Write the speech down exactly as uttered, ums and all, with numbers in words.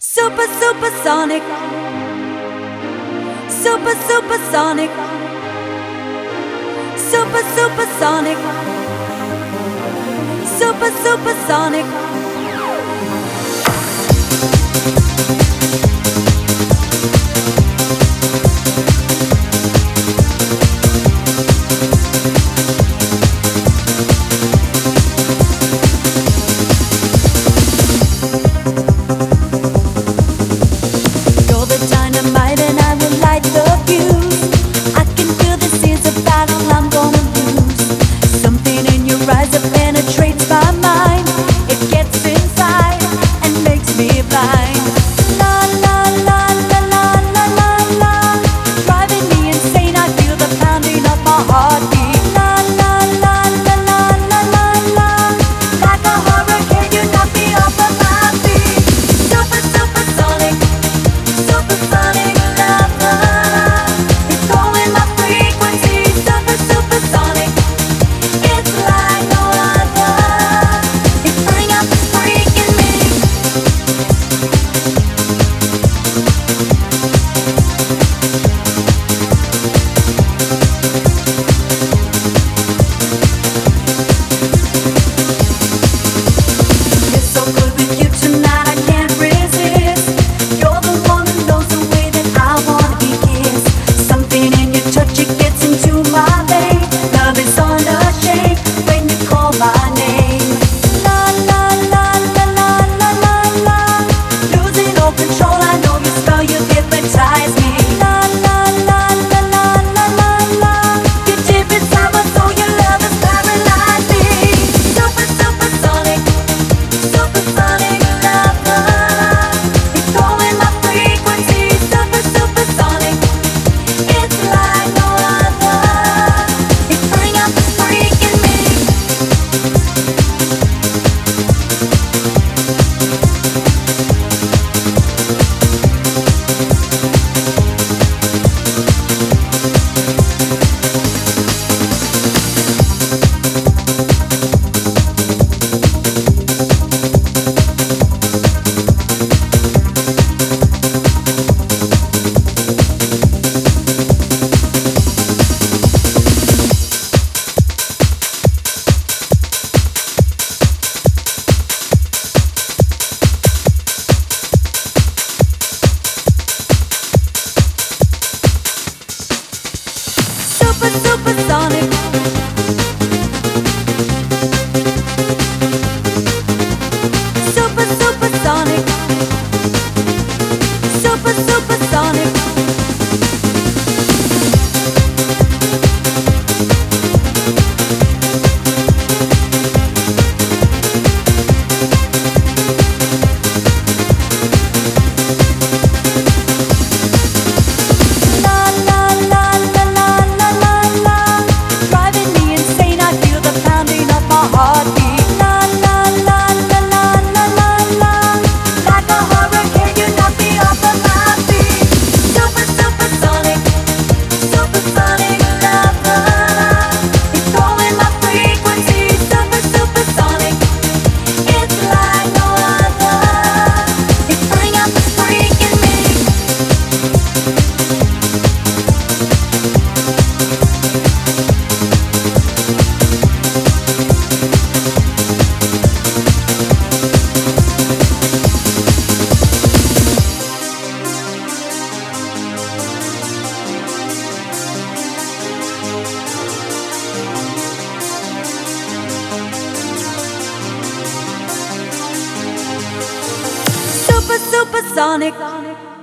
Super supersonic, super supersonic, super supersonic, super supersonic. Penetrates my mind, it gets inside and makes me blind. La la la la la la la la, driving me insane. I feel the pounding of my heartbeat. La la la la la la la la, like a hurricane, you knock me off of my feet. Super supersonic, supersonic lover, it's going my frequency. Super supersonic, it's like no other. It's burning up the freak in me. It's so good with you tonight, I can't resist. You're the one who knows the way that I wanna be kissed. Something in your touch, it gets into my veins. Love is unashamed when you call my name. La la la la la la la la, losing all control. I know your spell, you hypnotize me. La la la la la la la la, you dip inside my soul, your love has paralyzed me. Super supersonic, supersonic lover, it's going my frequency. Super supersonic, it's like no other. It's burning out the freak in me. Super supersonic, super supersonic, super supersonic. La la la la la la la la, driving me insane. I feel the pounding of my heartbeat. La la la la la la la la, like a hurricane, you knock me off of my feet. Super supersonic, supersonic lover, it's going my frequency. Super supersonic, it's like no other. It's burning out the freak in me. Super supersonic.